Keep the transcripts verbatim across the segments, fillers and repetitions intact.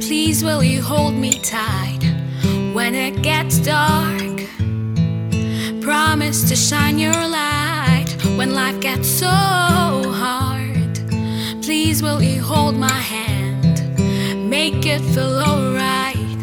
Please will you hold me tight when it gets dark? Promise to shine your light when life gets so hard. Please will you hold my hand, make it feel alright.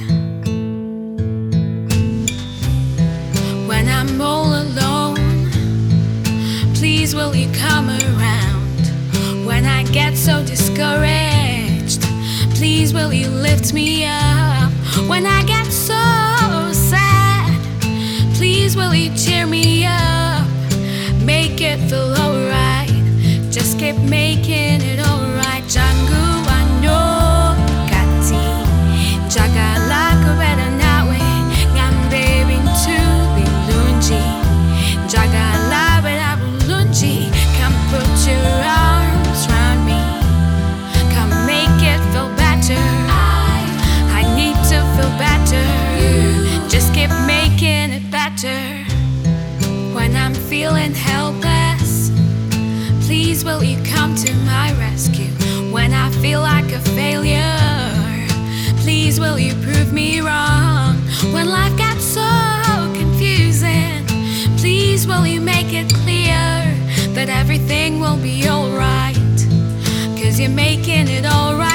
When I'm all alone, please will you come around. When I get so discouraged, please will you lift me up. When I get so sad, please will you cheer me up, make it feel alright. Just keep making it alright. Jangu ano kati jagala kubeda nawe ngambe bintu bilunji jagala beda bulunji. Come put your arms around me, come make it feel better. I, I need to feel better. Just keep making it better. When I'm feeling helpless, please will you come to my rescue. When I feel like a failure, please will you prove me wrong. When life gets so confusing, please will you make it clear that everything will be alright. 'Cause you're making it alright.